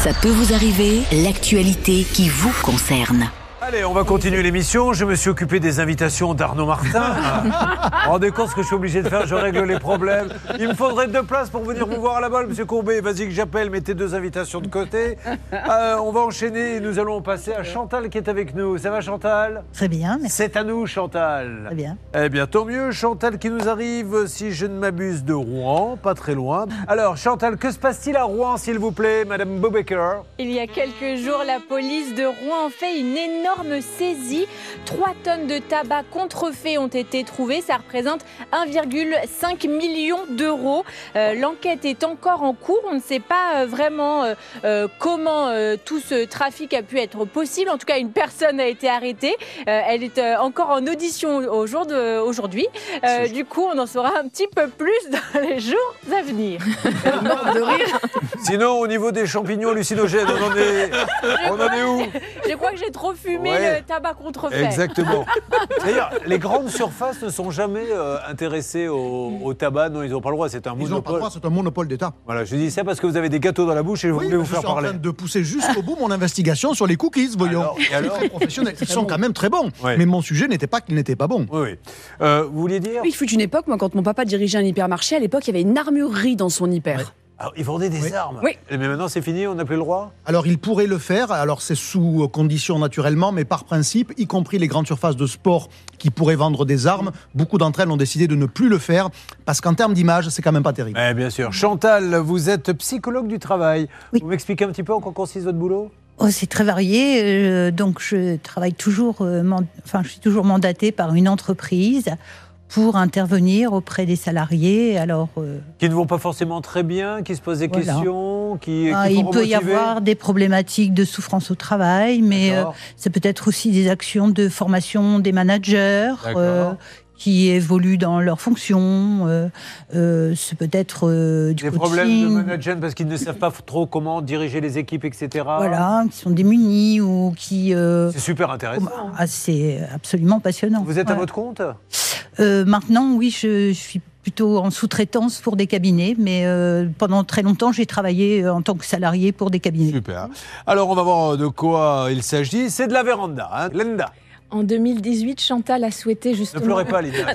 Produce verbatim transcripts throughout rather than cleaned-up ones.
Ça peut vous arriver, l'actualité qui vous concerne. Allez, on va continuer l'émission. Je me suis occupé des invitations d'Arnaud Martin. Vous vous rendez compte ce que je suis obligé de faire? Je règle les problèmes. Il me faudrait deux places pour venir vous voir là-bas, monsieur Courbet. Vas-y que j'appelle, mettez deux invitations de côté. Euh, on va enchaîner et nous allons passer à Chantal qui est avec nous. Ça va, Chantal? Très bien, merci. C'est à nous, Chantal. Très bien. Eh bien, tant mieux. Chantal qui nous arrive, si je ne m'abuse, de Rouen, pas très loin. Alors, Chantal, que se passe-t-il à Rouen, s'il vous plaît, Madame Bobecker? Il y a quelques jours, la police de Rouen a fait une énorme saisie. Trois tonnes de tabac contrefait ont été trouvées. Ça représente un virgule cinq million d'euros. Euh, l'enquête est encore en cours. On ne sait pas euh, vraiment euh, euh, comment euh, tout ce trafic a pu être possible. En tout cas, une personne a été arrêtée. Euh, elle est euh, encore en audition au jour de, aujourd'hui. Euh, du coup, on en saura un petit peu plus dans les jours à venir. de rire. Sinon, au niveau des champignons hallucinogènes, on en est, on en est où? Je crois que j'ai trop fumé Ouais. le tabac contrefait. Exactement. D'ailleurs, les grandes surfaces ne sont jamais euh, intéressées au, au tabac. Non, ils n'ont pas le droit. C'est un Ils n'ont pas le monopole. droit, c'est un monopole d'État. Voilà, je dis ça parce que vous avez des gâteaux dans la bouche et je Oui, voulais vous je faire suis en parler. train de pousser jusqu'au bout mon investigation sur les cookies, voyons. Alors, et alors Très professionnel. Ils sont quand même très bons. Ouais. Mais mon sujet n'était pas qu'ils n'étaient pas bons. Oui, oui. Euh, vous vouliez dire? Il fut une époque, moi, quand mon papa dirigeait un hypermarché, à l'époque, il y avait une armurerie dans son hyper. Ouais. Alors, ils vendaient des Oui. armes. Oui. Mais maintenant, c'est fini, on n'a plus le droit? Alors, ils pourraient le faire. Alors, c'est sous conditions naturellement, mais par principe, y compris les grandes surfaces de sport qui pourraient vendre des armes, beaucoup d'entre elles ont décidé de ne plus le faire parce qu'en termes d'image, c'est quand même pas terrible. Eh bien sûr. Chantal, vous êtes psychologue du travail. Oui. Vous m'expliquez un petit peu en quoi consiste votre boulot? Oh, c'est très varié. euh, donc, je travaille toujours, euh, man- enfin, je suis toujours mandatée par une entreprise pour intervenir auprès des salariés. Alors, euh, Qui ne vont pas forcément très bien, qui se posent des Voilà. questions, qui, ah, qui il font peut y remotiver. avoir des problématiques de souffrance au travail, mais euh, D'accord. c'est peut-être aussi des actions de formation des managers. D'accord. euh, qui évoluent dans leurs fonctions, euh, euh, c'est peut-être euh, du Des coaching, problèmes de management parce qu'ils ne savent pas trop comment diriger les équipes, et cetera. voilà, qui sont démunis ou qui... euh, C'est super intéressant. ah, c'est absolument passionnant. Vous êtes à Ouais. votre compte? Euh, maintenant, oui, je, je suis plutôt en sous-traitance pour des cabinets, mais euh, pendant très longtemps, j'ai travaillé euh, en tant que salarié pour des cabinets. Super. Alors, on va voir de quoi il s'agit. C'est de la véranda, hein. Linda. En deux mille dix-huit, Chantal a souhaité Ne justement... pleurez pas, Linda.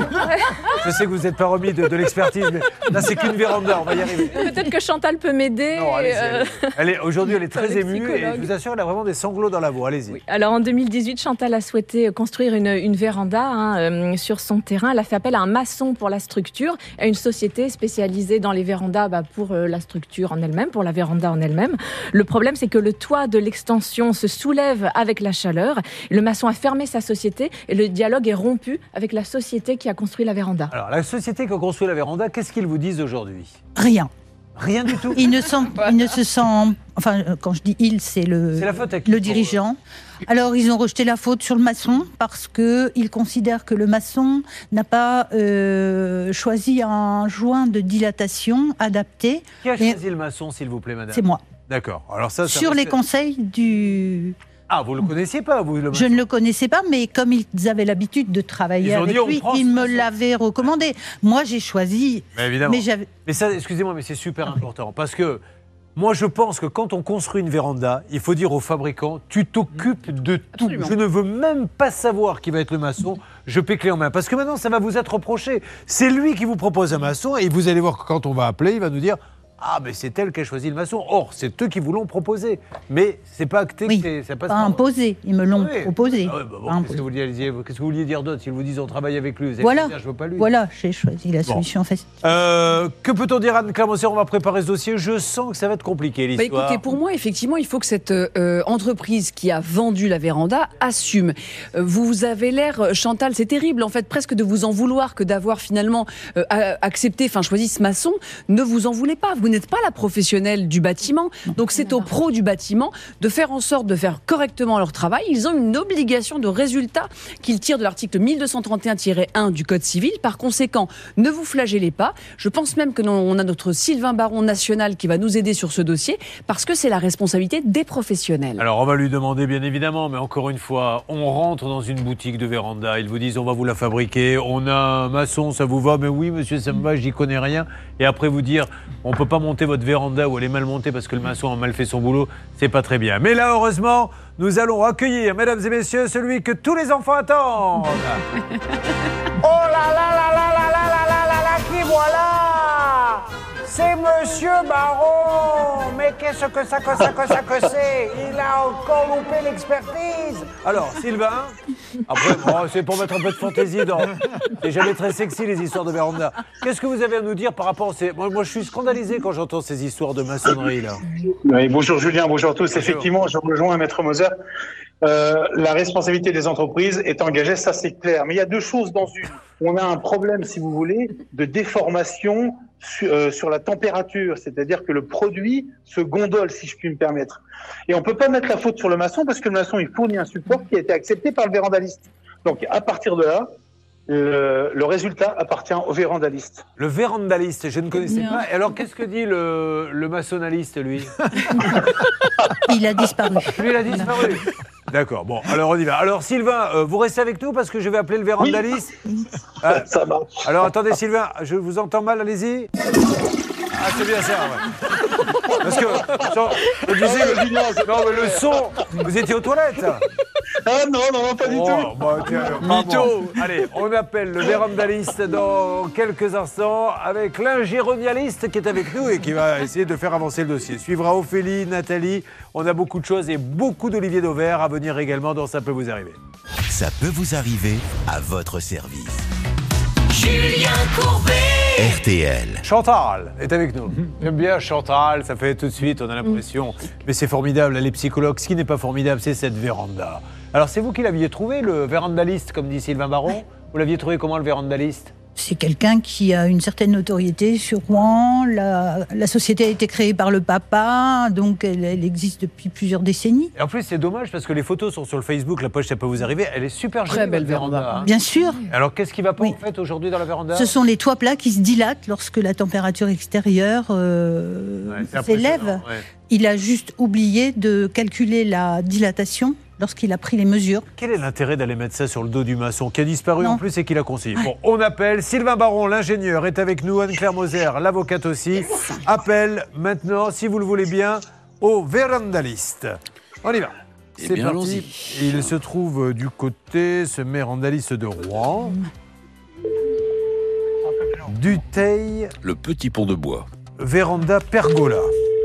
Je sais que vous n'êtes pas remis de, de l'expertise, mais là, c'est qu'une véranda, on va y arriver. Peut-être que Chantal peut m'aider. Non, allez-y, euh, allez-y. Elle est- Aujourd'hui, elle est très les émue et psychologues. je vous assure, elle a vraiment des sanglots dans la voix. Allez-y. Oui. Alors en deux mille dix-huit, Chantal a souhaité construire une, une véranda hein, euh, sur son terrain. Elle a fait appel à un maçon pour la structure, à une société spécialisée dans les vérandas bah, pour euh, la structure en elle-même, pour la véranda en elle-même. Le problème, c'est que le toit de l'extension se soulève avec la chaleur. Le maçon a fermé sa société et le dialogue est rompu avec la société qui a construit la véranda. Alors, la société qui a construit la véranda, qu'est-ce qu'ils vous disent aujourd'hui? Rien. Rien du tout. Il ne, sent, il ne se sent... Enfin, euh, quand je dis il, c'est le, C'est la faute à qui le pour, dirigeant. Alors, ils ont rejeté la faute sur le maçon parce qu'ils considèrent que le maçon n'a pas euh, choisi un joint de dilatation adapté. Qui a Mais- choisi le maçon, s'il vous plaît, madame? C'est moi. D'accord. Alors ça, ça Sur les risque- conseils du... Ah, vous le connaissiez pas, vous, le Je ne le connaissais pas, mais comme ils avaient l'habitude de travailler Ils ont avec dit, on lui, prend ce ils me maçon. l'avaient recommandé. Moi, j'ai choisi... Mais évidemment. Mais j'avais... Mais ça, excusez-moi, mais c'est super important. Parce que moi, je pense que quand on construit une véranda, il faut dire aux fabricants, tu t'occupes de tout. Absolument. Je ne veux même pas savoir qui va être le maçon. Je paie clé en main. Parce que maintenant, ça va vous être reproché. C'est lui qui vous propose un maçon et vous allez voir que quand on va appeler, il va nous dire... Ah, mais c'est elle qui a choisi le maçon. Or, c'est eux qui vous l'ont proposé. Mais c'est pas acté Oui, que c'est- ça passe pas par- imposé. Ils me l'ont Oui. proposé. Ah ouais, bah bon, Pas qu'est-ce, imposé. que vous vouliez dire, qu'est-ce que vous vouliez dire d'autre? S'ils vous disent on travaille avec lui, vous allez Voilà, dire je veux pas lui. voilà, j'ai choisi la Bon. solution facile. Euh, que peut-on dire, Anne Clermont-Serre? On va préparer ce dossier. Je sens que ça va être compliqué, Bah l'histoire. écoutez, pour moi, effectivement, il faut que cette euh, entreprise qui a vendu la véranda assume. Euh, vous avez l'air, euh, Chantal, c'est terrible, en fait, presque de vous en vouloir que d'avoir finalement euh, a- accepté, enfin choisi ce maçon. Ne vous en voulez pas. Vous n'êtes pas la professionnelle du bâtiment. Donc c'est aux pros du bâtiment de faire en sorte de faire correctement leur travail. Ils ont une obligation de résultat qu'ils tirent de l'article mille deux cent trente et un tiret un du Code civil. Par conséquent, ne vous flagellez pas. Je pense même que non- on a notre Sylvain Baron national qui va nous aider sur ce dossier parce que c'est la responsabilité des professionnels. Alors, on va lui demander, bien évidemment, mais encore une fois, on rentre dans une boutique de véranda, ils vous disent, on va vous la fabriquer, on a un maçon, ça vous va? Mais oui, monsieur, ça me va, j'y connais rien. Et après, vous dire, on peut pas pas monter votre véranda où elle est mal montée parce que le maçon a mal fait son boulot, c'est pas très bien. Mais là, heureusement, nous allons accueillir, mesdames et messieurs, celui que tous les enfants attendent. Oh là là là là là là là là là là, qui voilà? C'est Monsieur Baron. Mais qu'est-ce que ça, que ça, que ça, que c'est? Il a encore loupé l'expertise. Alors, Sylvain, après, bon, c'est pour mettre un peu de fantaisie dans... C'est jamais très sexy, les histoires de véranda. Qu'est-ce que vous avez à nous dire par rapport à ces... Moi, moi je suis scandalisé quand j'entends ces histoires de maçonnerie, là. Oui, bonjour Julien, bonjour à tous. Bonjour. Effectivement, je rejoins Maître Moser. Euh, la responsabilité des entreprises est engagée, ça c'est clair. Mais il y a deux choses dans une. On a un problème, si vous voulez, de déformation sur, euh, sur la température. C'est-à-dire que le produit se gondole, si je puis me permettre. Et on ne peut pas mettre la faute sur le maçon parce que le maçon, il fournit un support qui a été accepté par le vérandaliste. Donc, à partir de là, le, le résultat appartient au vérandaliste. Le vérandaliste, je ne connaissais non. pas. Et alors, qu'est-ce que dit le, le maçonnaliste, lui? Il a disparu. Lui, il a disparu. D'accord, bon, alors on y va. Alors Sylvain, euh, vous restez avec nous parce que je vais appeler le vérandaliste. Oui. Ah, ça marche. Alors attendez Sylvain, je vous entends mal, allez-y. Ah, c'est bien ça, ouais. Parce que, genre, je disais, le, non, mais le son, vous étiez aux toilettes. Ah non, non, non, pas du oh, tout. Bah, tiens, mytho. Allez, on appelle le vérandaliste dans quelques instants avec l'ingéronialiste qui est avec nous et qui va essayer de faire avancer le dossier. Suivra Ophélie, Nathalie. On a beaucoup de choses et beaucoup d'Olivier Dauvert à venir également dans Ça peut vous arriver. Ça peut vous arriver à votre service. Julien Courbet. R T L. Chantal est avec nous. J'aime bien Chantal, ça fait tout de suite, on a l'impression. Mais c'est formidable, les psychologues. Ce qui n'est pas formidable, c'est cette véranda. Alors, c'est vous qui l'aviez trouvé, le vérandaliste, comme dit Sylvain Baron? Vous l'aviez trouvé comment, le vérandaliste? C'est quelqu'un qui a une certaine notoriété sur Rouen. La, la société a été créée par le papa, donc elle, elle existe depuis plusieurs décennies. Et en plus, c'est dommage parce que les photos sont sur le Facebook, la poche, ça peut vous arriver. Elle est super jolie. Très belle véranda. Hein. Bien sûr. Alors, qu'est-ce qui va pas, oui. en fait, aujourd'hui dans la véranda? Ce sont les toits plats qui se dilatent lorsque la température extérieure euh, ouais, s'élève. Ouais. Il a juste oublié de calculer la dilatation lorsqu'il a pris les mesures. Quel est l'intérêt d'aller mettre ça sur le dos du maçon qui a disparu non. en plus et qui l'a conseillé? Ouais. Bon, on appelle Sylvain Baron, l'ingénieur, est avec nous, Anne-Claire Moser, l'avocate aussi. Appelle maintenant, si vous le voulez bien, au vérandaliste. On y va. Eh C'est bien, parti. Il se trouve du côté, ce vérandaliste de Rouen. Dutheil. Le petit pont de bois. Véranda Pergola.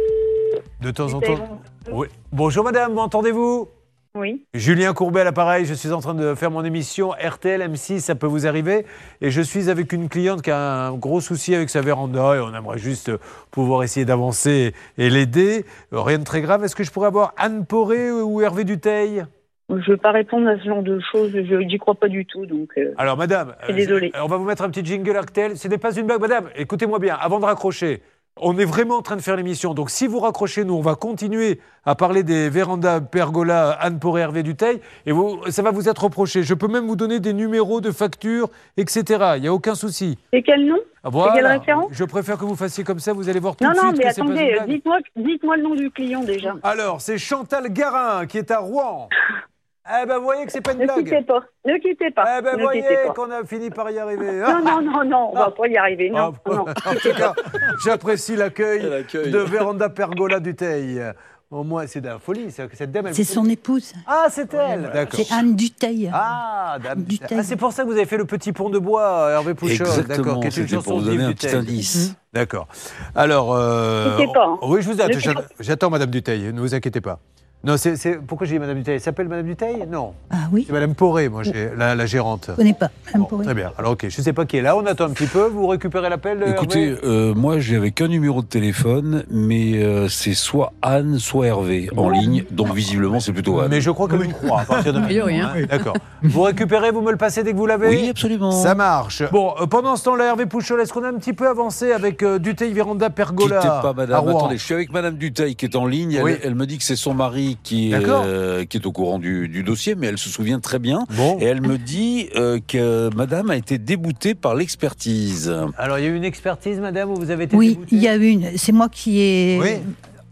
De temps en temps. Oui. Bonjour madame, m'entendez-vous? Oui. Julien Courbet à l'appareil, je suis en train de faire mon émission R T L M six, ça peut vous arriver. Et je suis avec une cliente qui a un gros souci avec sa véranda et on aimerait juste pouvoir essayer d'avancer et l'aider. Rien de très grave. Est-ce que je pourrais avoir Anne Poré ou Hervé Dutheil? Je ne veux pas répondre à ce genre de choses, je n'y crois pas du tout. Donc, euh, Alors madame, euh, désolé. on va vous mettre un petit jingle R T L. Ce n'est pas une blague, madame. Écoutez-moi bien, avant de raccrocher. On est vraiment en train de faire l'émission. Donc, si vous raccrochez, nous, on va continuer à parler des vérandas Pergola, Anne Poré, Hervé Dutheil. Et vous, ça va vous être reproché. Je peux même vous donner des numéros de factures, et cetera. Il n'y a aucun souci. Et quel nom? Voilà. Et quelle référence? Je préfère que vous fassiez comme ça. Vous allez voir tout non, de non, suite mais que c'est pas une attendez, blague. dites-moi, dites-moi le nom du client déjà. Alors, c'est Chantal Garin qui est à Rouen. Eh ben, vous voyez que c'est pas une ne blague. Ne quittez pas, ne quittez pas. Eh ben, vous voyez pas. qu'on a fini par y arriver. Non, non, non, non, on va pas y arriver, non. Ah, non. En tout cas, j'apprécie l'accueil de Véranda Pergola Dutheil. Au moins, c'est de la folie. C'est, cette dame, elle... c'est son épouse. Ah, c'est elle. D'accord. C'est Anne Dutheil. Ah, dame Dutheil. Ah, c'est pour ça que vous avez fait le petit pont de bois, Hervé Pouchol. Exactement. D'accord. Qui est une C'était chanson pour vous donner un Dutheil. petit indice. Mmh. D'accord. Alors, euh... Je sais pas. oui, je vous attends. Le... J'attends Madame Dutheil. Ne vous inquiétez pas. Non, c'est, c'est... pourquoi j'ai dit Madame Dutheil? Elle s'appelle Madame Dutheil? Non. Ah oui. C'est Madame Poré, moi, j'ai... La, la gérante. Je ne connais pas Madame bon, Poré. Très bien. Alors, ok, je ne sais pas qui est là. On attend un petit peu. Vous récupérez l'appel? Écoutez, euh, moi, j'ai avec un numéro de téléphone, mais euh, c'est soit Anne, soit Hervé en ligne. Donc, visiblement, c'est plutôt Anne. Mais je crois que oui. croit à partir de maintenant. Oui, hein. Oui. D'accord. Vous récupérez, vous me le passez dès que vous l'avez? Oui, absolument. Ça marche. Bon, euh, pendant ce temps-là, Hervé Pouchol, est-ce qu'on a un petit peu avancé avec euh, Dutheil Véranda Pergola? Quittez pas, madame. À Rouen. Attendez, je suis avec Madame Dutheil qui est en ligne. Elle, oui. elle me dit que c'est son mari qui est, euh, qui est au courant du, du dossier, mais elle se souvient très bien. Bon. Et elle me dit euh, que Madame a été déboutée par l'expertise. Alors, il y a eu une expertise, Madame, où vous avez été Oui, déboutée? il y a eu une. C'est moi qui ai. Oui.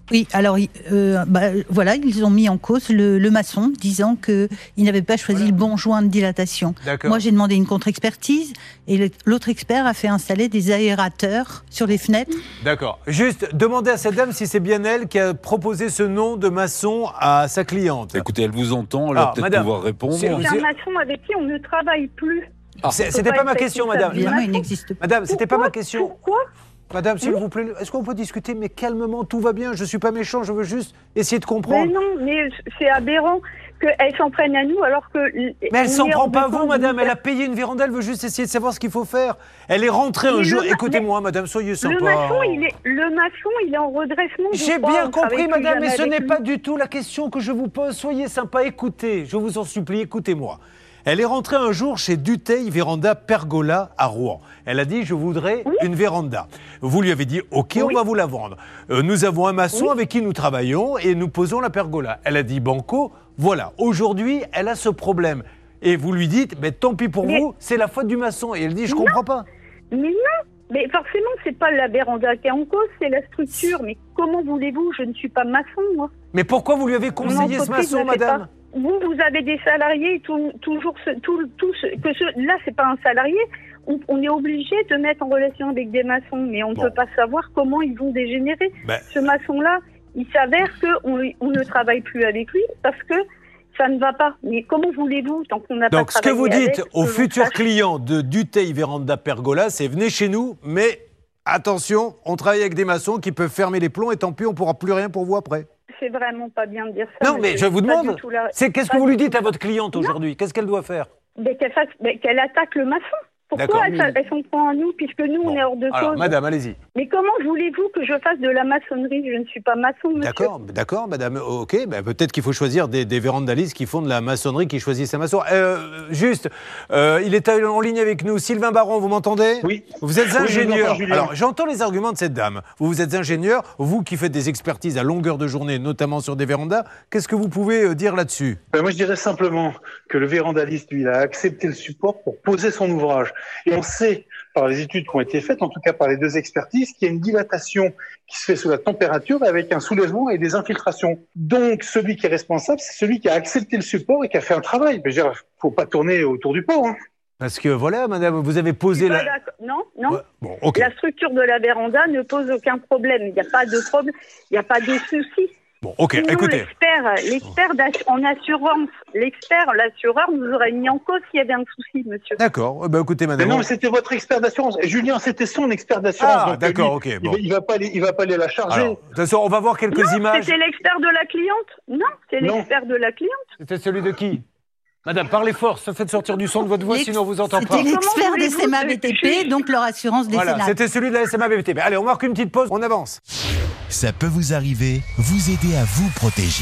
Oui, alors euh, bah, voilà, ils ont mis en cause le, le maçon, disant qu'il n'avait pas choisi voilà. le bon joint de dilatation. D'accord. Moi, j'ai demandé une contre-expertise et le, l'autre expert a fait installer des aérateurs sur les fenêtres. D'accord. Juste, demandez à cette dame si c'est bien elle qui a proposé ce nom de maçon à sa cliente. Écoutez, elle vous entend, elle va ah, peut-être madame, pouvoir répondre. C'est un maçon avec qui on ne travaille plus. Ah. C'était pas, pas ma question, madame. Évidemment, il n'existe pas. Madame, c'était pas ma question. Pourquoi ? Madame, s'il oui. vous plaît, est-ce qu'on peut discuter, mais calmement, tout va bien, je ne suis pas méchant, je veux juste essayer de comprendre. Mais non, mais c'est aberrant qu'elle s'en prenne à nous alors que... Mais elle s'en prend pas à vous, madame, elle a payé une véranda, elle veut juste essayer de savoir ce qu'il faut faire. Elle est rentrée mais un jour, écoutez-moi, madame, soyez sympa. Le maçon, il est, le maçon, il est en redressement. J'ai bien compris, madame, mais ce n'est pas du tout la question que je vous pose, soyez sympa, écoutez, je vous en supplie, écoutez-moi. Elle est rentrée un jour chez Dutheil Véranda Pergola à Rouen. Elle a dit « je voudrais oui. une véranda ». Vous lui avez dit « ok, oui. on va vous la vendre euh, ». Nous avons un maçon oui. avec qui nous travaillons et nous posons la pergola. Elle a dit « banco ». Voilà, aujourd'hui, elle a ce problème. Et vous lui dites « tant pis pour mais... vous, c'est la faute du maçon ». Et elle dit « je ne comprends pas ». Mais non, mais forcément, c'est pas la véranda qui est en cause, c'est la structure. Mais comment voulez-vous ? Je ne suis pas maçon, moi. Mais pourquoi vous lui avez conseillé ce maçon, madame ? Vous, vous avez des salariés, tout, toujours, ce, tout, tout ce, que ce, là, c'est pas un salarié. On, on est obligé de mettre en relation avec des maçons, mais on ne bon. peut pas savoir comment ils vont dégénérer. Ben... Ce maçon-là, il s'avère qu'on on ne travaille plus avec lui parce que ça ne va pas. Mais comment voulez-vous, tant qu'on n'a pas Donc, ce que vous dites aux futurs clients de Dutheil Véranda Pergola, c'est venez chez nous, mais attention, on travaille avec des maçons qui peuvent fermer les plombs et tant pis, on ne pourra plus rien pour vous après. C'est vraiment pas bien de dire ça. Non, mais je vous demande, la... c'est qu'est-ce que vous lui dites à votre cliente aujourd'hui ? Qu'est-ce qu'elle doit faire ? Mais qu'elle, fasse, mais qu'elle attaque le maçon. Pourquoi elle, elle s'en prend à nous, puisque nous, bon. on est hors de Alors, cause. madame, allez-y. Mais comment voulez-vous que je fasse de la maçonnerie ? Je ne suis pas maçon, monsieur. D'accord, d'accord, madame. Ok, ben peut-être qu'il faut choisir des, des vérandalistes qui font de la maçonnerie, qui choisissent un maçon. Euh, juste, euh, il est en ligne avec nous. Sylvain Baron, vous m'entendez ? Oui. Vous êtes ingénieur. Oui, Alors, j'entends les arguments de cette dame. Vous, vous êtes ingénieur, vous qui faites des expertises à longueur de journée, notamment sur des vérandas. Qu'est-ce que vous pouvez dire là-dessus ? Ben moi, je dirais simplement que le vérandaliste, lui, il a accepté le support pour poser son ouvrage. Et on sait, par les études qui ont été faites, en tout cas par les deux expertises, qu'il y a une dilatation qui se fait sous la température avec un soulèvement et des infiltrations. Donc, celui qui est responsable, c'est celui qui a accepté le support et qui a fait un travail. Il ne faut pas tourner autour du pot. Hein. Parce que voilà, madame, vous avez posé la... Non, non. Ouais, bon, okay. La structure de la véranda ne pose aucun problème. Il n'y a pas de problème, il n'y a pas de souci. Bon, ok, Sinon, écoutez. L'expert, l'expert en assurance, l'expert, l'assureur nous aurait mis en cause s'il y avait un souci, monsieur. D'accord, eh ben, écoutez, madame. Mais non, mais c'était votre expert d'assurance. Julien, c'était son expert d'assurance. Ah, d'accord, ok. Bon. Il ne va pas aller, il va pas aller la charger. Alors, de toute façon, on va voir quelques non, images. C'était l'expert de la cliente. Non, c'est l'expert de la cliente. C'était celui de qui ? Madame, parlez fort, ça fait sortir du son de votre voix, sinon on vous entend pas. C'était l'expert des S M A B T P, donc leur assurance décennale. Voilà, c'était celui de la S M A B T P. Allez, on marque une petite pause, on avance. Ça peut vous arriver, vous aider à vous protéger.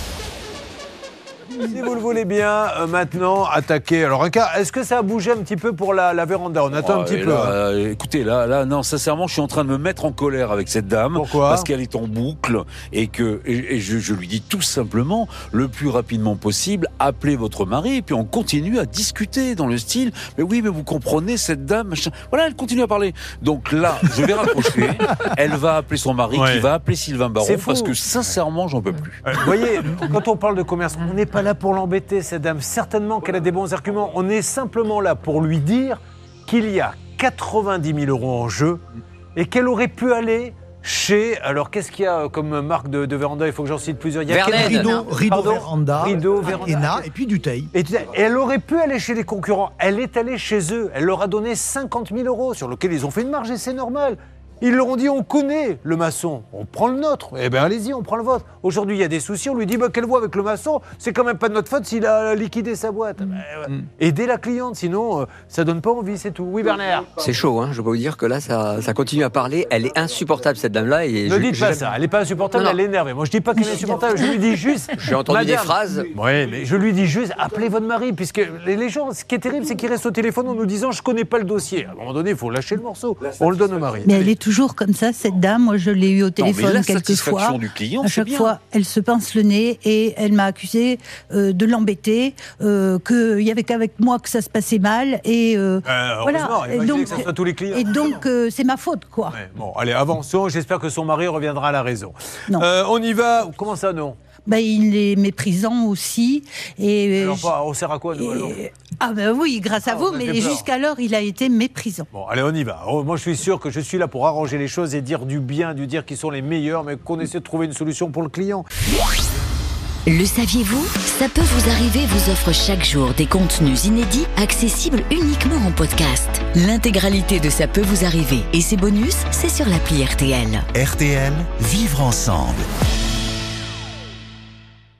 Si vous le voulez bien, euh, maintenant, attaquer. Alors, un cas, est-ce que ça a bougé un petit peu pour la, la véranda ? On attend oh, un petit peu. Là, euh, écoutez, là, là, non, sincèrement, je suis en train de me mettre en colère avec cette dame. Pourquoi ? Parce qu'elle est en boucle et que, et, et je, je lui dis tout simplement, le plus rapidement possible, appelez votre mari et puis on continue à discuter dans le style. Mais oui, mais vous comprenez, cette dame, machin. Voilà, elle continue à parler. Donc là, je vais raccrocher. Elle va appeler son mari, ouais. qui va appeler Sylvain Baron, parce que sincèrement, j'en peux plus. Euh, vous voyez, quand on parle de commerce, on n'est pas là pour l'embêter, cette dame. Certainement qu'elle a des bons arguments. On est simplement là pour lui dire qu'il y a quatre-vingt-dix mille euros en jeu et qu'elle aurait pu aller chez... Alors, qu'est-ce qu'il y a comme marque de, de véranda ? Il faut que j'en cite plusieurs. Il y a Rideau, Rideau Véranda, Rideau Véranda, Ena, et puis Dutheil. Et, et elle aurait pu aller chez les concurrents. Elle est allée chez eux. Elle leur a donné cinquante mille euros sur lequel ils ont fait une marge et c'est normal. Ils leur ont dit, on connaît le maçon, on prend le nôtre. Eh bien, allez-y, on prend le vôtre. Aujourd'hui, il y a des soucis, on lui dit, bah, qu'elle voit avec le maçon, c'est quand même pas de notre faute s'il a liquidé sa boîte. Mmh. Bah, ouais. mmh. Aidez la cliente, sinon, euh, ça donne pas envie, c'est tout. Oui, Bernard ? C'est chaud, hein. Je peux vous dire que là, ça, ça continue à parler. Elle est insupportable, cette dame-là. Et ne je, dites je, pas je... ça, elle n'est pas insupportable, non, non. Elle est énervée. Moi, je dis pas qu'elle est insupportable, je lui dis juste... J'ai entendu Madame, des phrases. Oui, mais je lui dis juste, appelez votre mari, puisque les gens, ce qui est terrible, c'est qu'ils restent au téléphone en nous disant, je connais pas le dossier. À un moment donné, il faut lâcher le morceau. On le donne au mari. Mais elle est toujours comme ça, cette dame. Moi, je l'ai eu au téléphone non, mais la quelques satisfaction fois. du client, à chaque c'est bien. fois, elle se pince le nez et elle m'a accusé euh, de l'embêter, euh, qu'il y avait qu'avec moi que ça se passait mal. Et euh, Euh, voilà. heureusement, Et imaginez donc, que ça soit tous les clients. et donc euh, c'est ma faute, quoi. Ouais, bon, allez, avançons. J'espère que son mari reviendra à la raison. Euh, on y va. Comment ça, non? Ben, il est méprisant aussi. Et Alors, pas, on sert à quoi, nous, alors? Ah ben oui, grâce à Ah, vous, on a fait mais peur. jusqu'alors, il a été méprisant. Bon, allez, on y va. Oh, moi, je suis sûr que je suis là pour arranger les choses et dire du bien, du dire qu'ils sont les meilleurs, mais qu'on essaie de trouver une solution pour le client. Le saviez-vous? Ça peut vous arriver vous offre chaque jour des contenus inédits accessibles uniquement en podcast. L'intégralité de Ça peut vous arriver et ses bonus, c'est sur l'appli R T L. R T L, vivre ensemble.